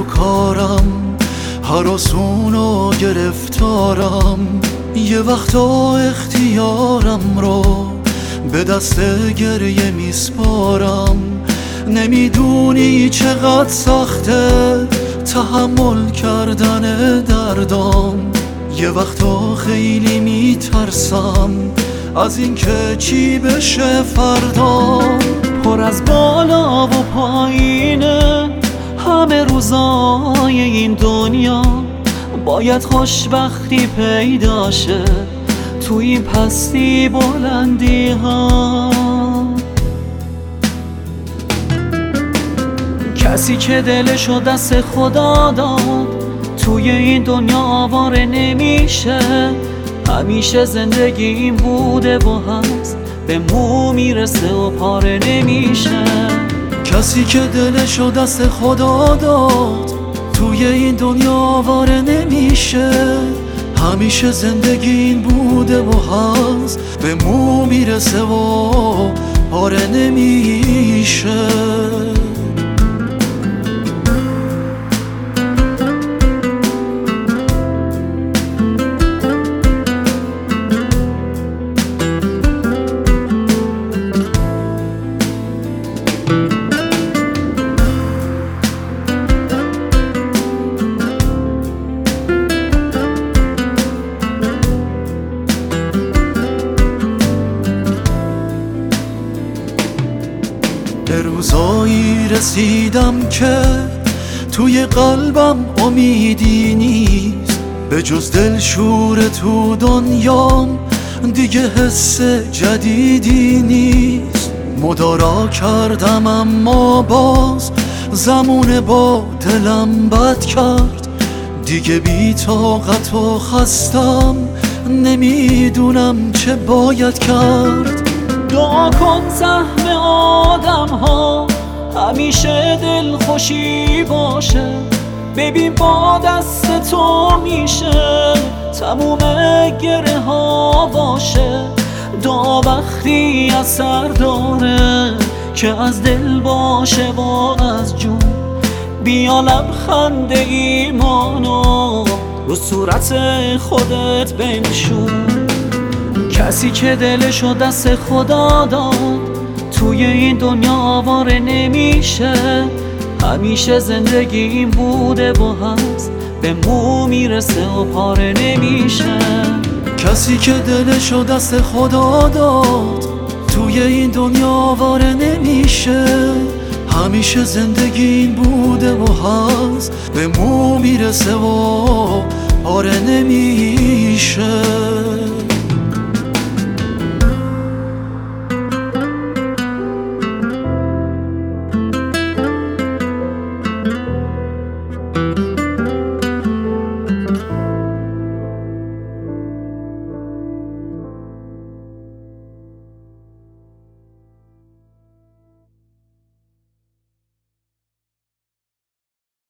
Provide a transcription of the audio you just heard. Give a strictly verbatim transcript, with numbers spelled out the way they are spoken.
کارم، هراسون و گرفتارم. یه وقتا اختیارم رو به دست گریه میسپارم. نمیدونی چقدر سخته تحمل کردن دردام. یه وقتا خیلی میترسم از اینکه چی بشه فردام. پر از بالا و پایینه همه روزای این دنیا، باید خوشبختی پیدا شه تو این پستی بلندی ها. کسی که دلشو دست خدا داد توی این دنیا آواره نمیشه. همیشه زندگی این بوده و هست، به مو میرسه و پاره نمیشه. کسی که دلشو دست خدا داد توی این دنیا آواره نمیشه. همیشه زندگی این بوده و هست، به مو میرسه و پاره نمیشه. به روزایی رسیدم که توی قلبم امیدی نیست، به جز دلشور تو دنیام دیگه حس جدیدی نیست. مدارا کردم اما باز زمونه با دلم بد کرد. دیگه بی طاقت و خستم، نمیدونم چه باید کرد. دعا کن زحم آدم ها همیشه دل خوشی باشه. ببین با دست تو میشه تموم گره ها باشه. دعا وقتی اثر داره که از دل باشه و از جون. بیا لبخند ایمانو رو صورت خودت بنشون. کسی که دلشو دست خدا داد توی این دنیا آواره نمیشه. همیشه زندگی این بوده و هست، به مو میرسه و پاره نمیشه. کسی که دلشو دست خدا داد توی این دنیا آواره نمیشه. همیشه زندگی این بوده و هست، به مو میرسه و پاره نمیشه.